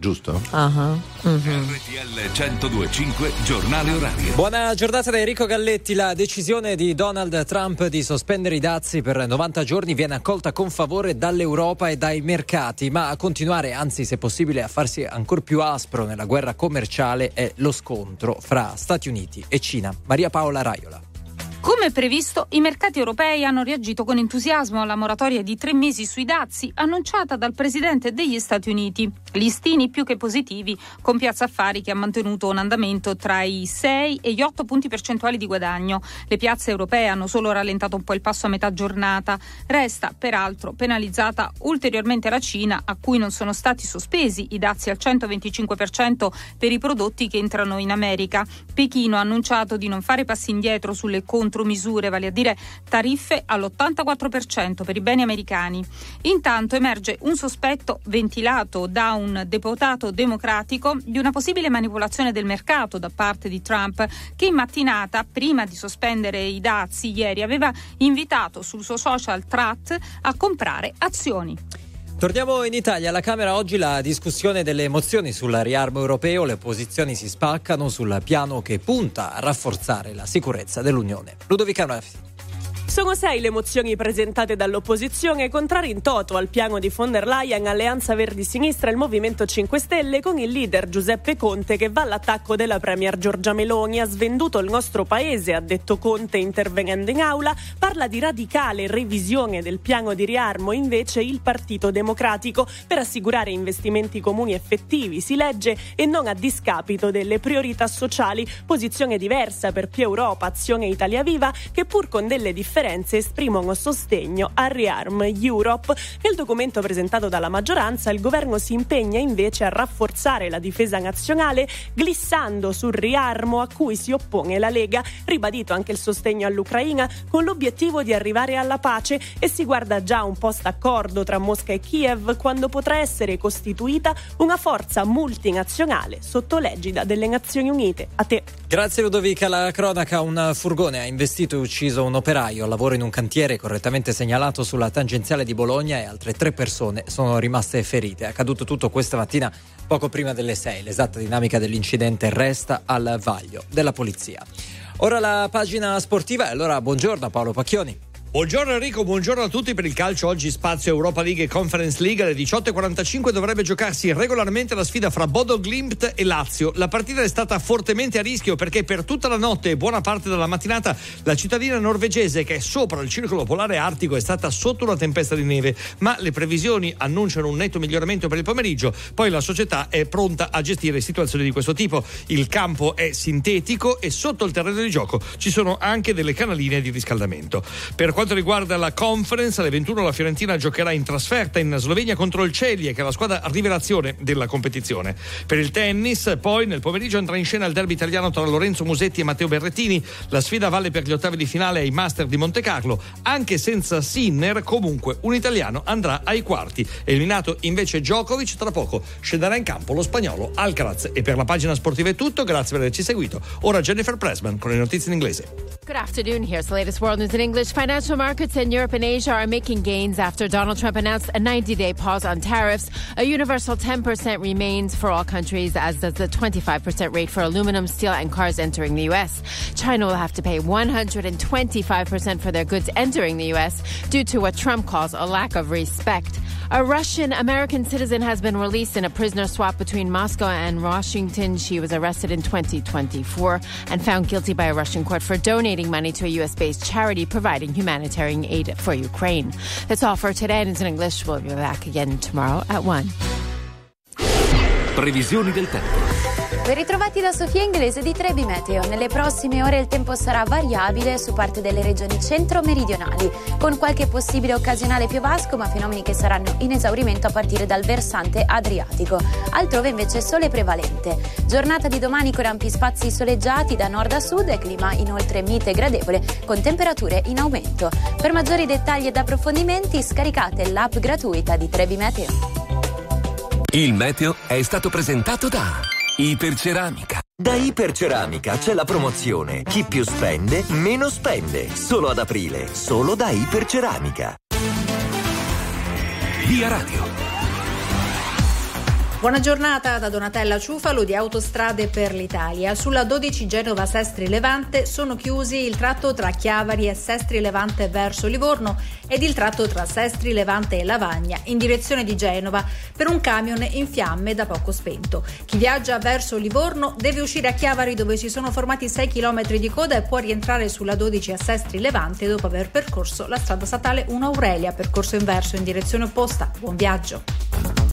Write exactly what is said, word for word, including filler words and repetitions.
giusto? Uh-huh. Mm-hmm. R T L centodue e cinque giornale orario. Buona giornata da Enrico Galletti. La decisione di Donald Trump di sospendere i dazi per novanta giorni viene accolta con favore dall'Europa e dai mercati, ma a continuare, anzi se possibile a farsi ancor più aspro nella guerra commerciale è lo scontro fra Stati Uniti e Cina. Maria Paola Raiola. Come previsto, i mercati europei hanno reagito con entusiasmo alla moratoria di tre mesi sui dazi annunciata dal presidente degli Stati Uniti. Listini più che positivi, con Piazza Affari che ha mantenuto un andamento tra i sei e gli otto punti percentuali di guadagno. Le piazze europee hanno solo rallentato un po' il passo a metà giornata. Resta, peraltro, penalizzata ulteriormente la Cina, a cui non sono stati sospesi i dazi al centoventicinque per cento per i prodotti che entrano in America. Pechino ha annunciato di non fare passi indietro sulle contromisure, vale a dire tariffe all'ottantaquattro per cento per i beni americani. Intanto emerge un sospetto ventilato da un deputato democratico di una possibile manipolazione del mercato da parte di Trump, che in mattinata, prima di sospendere i dazi ieri, aveva invitato sul suo social Truth a comprare azioni. Torniamo in Italia. Alla Camera oggi la discussione delle mozioni sul riarmo europeo. Le opposizioni si spaccano sul piano che punta a rafforzare la sicurezza dell'Unione. Ludovica Naffi. Sono sei le mozioni presentate dall'opposizione, contrari in toto al piano di von der Leyen, Alleanza Verdi-Sinistra e il Movimento cinque Stelle, con il leader Giuseppe Conte che va all'attacco della premier Giorgia Meloni. Ha svenduto il nostro paese, ha detto Conte intervenendo in aula. Parla di radicale revisione del piano di riarmo invece il Partito Democratico per assicurare investimenti comuni effettivi, si legge, e non a discapito delle priorità sociali. Posizione diversa per Più Europa, Azione Italia Viva, che pur con delle differenze esprimono sostegno a Rearm Europe. Nel documento presentato dalla maggioranza il governo si impegna invece a rafforzare la difesa nazionale, glissando sul riarmo a cui si oppone la Lega. Ribadito anche il sostegno all'Ucraina con l'obiettivo di arrivare alla pace, e si guarda già un post-accordo tra Mosca e Kiev, quando potrà essere costituita una forza multinazionale sotto l'egida delle Nazioni Unite. A te. Grazie Ludovica. La cronaca: un furgone ha investito e ucciso un operaio al lavoro in un cantiere correttamente segnalato sulla tangenziale di Bologna, e altre tre persone sono rimaste ferite. È accaduto tutto questa mattina poco prima delle sei. L'esatta dinamica dell'incidente resta al vaglio della polizia. Ora la pagina sportiva, e allora buongiorno Paolo Pacchioni. Buongiorno Enrico, buongiorno a tutti. Per il calcio oggi spazio Europa League e Conference League. Alle diciotto e quarantacinque dovrebbe giocarsi regolarmente la sfida fra Bodo Glimt e Lazio. La partita è stata fortemente a rischio perché per tutta la notte e buona parte della mattinata la cittadina norvegese, che è sopra il circolo polare artico, è stata sotto una tempesta di neve, ma le previsioni annunciano un netto miglioramento per il pomeriggio. Poi la società è pronta a gestire situazioni di questo tipo. Il campo è sintetico e sotto il terreno di gioco ci sono anche delle canaline di riscaldamento. Per quanto riguarda la Conference, alle ventuno la Fiorentina giocherà in trasferta in Slovenia contro il Celje, che è la squadra rivelazione della competizione. Per il tennis, poi nel pomeriggio entra in scena il derby italiano tra Lorenzo Musetti e Matteo Berrettini. La sfida vale per gli ottavi di finale ai Master di Monte Carlo. Anche senza Sinner, comunque un italiano andrà ai quarti. Eliminato invece Djokovic, tra poco scenderà in campo lo spagnolo Alcaraz. E per la pagina sportiva è tutto, grazie per averci seguito. Ora Jennifer Pressman con le notizie in inglese. Good afternoon. Here's the latest world news in English. Financial markets in Europe and Asia are making gains after Donald Trump announced a ninety-day pause on tariffs. A universal ten percent remains for all countries, as does the twenty-five percent rate for aluminum, steel, and cars entering the U S. China will have to pay one hundred twenty-five percent for their goods entering the U S due to what Trump calls a lack of respect. A Russian-American citizen has been released in a prisoner swap between Moscow and Washington. She was arrested in twenty twenty-four and found guilty by a Russian court for donating money to a U S-based charity providing humanitarian aid for Ukraine. That's all for today, and it's in English. We'll be back again tomorrow at one. Previsioni del tempo. Ben ritrovati da Sofia Inglese di Trebi Meteo. Nelle prossime ore il tempo sarà variabile su parte delle regioni centro-meridionali, con qualche possibile occasionale piovasco, ma fenomeni che saranno in esaurimento a partire dal versante adriatico. Altrove invece sole prevalente. Giornata di domani con ampi spazi soleggiati da nord a sud e clima inoltre mite e gradevole, con temperature in aumento. Per maggiori dettagli ed approfondimenti scaricate l'app gratuita di Trebi Meteo. Il meteo è stato presentato da Iperceramica. Da Iperceramica c'è la promozione: chi più spende, meno spende. Solo ad aprile, solo da Iperceramica. Via Radio. Buona giornata da Donatella Ciufalo di Autostrade per l'Italia. Sulla dodici Genova-Sestri Levante sono chiusi il tratto tra Chiavari e Sestri Levante verso Livorno ed il tratto tra Sestri Levante e Lavagna in direzione di Genova per un camion in fiamme da poco spento. Chi viaggia verso Livorno deve uscire a Chiavari, dove si sono formati sei chilometri di coda, e può rientrare sulla dodici a Sestri Levante dopo aver percorso la strada statale uno Aurelia, percorso inverso in direzione opposta. Buon viaggio.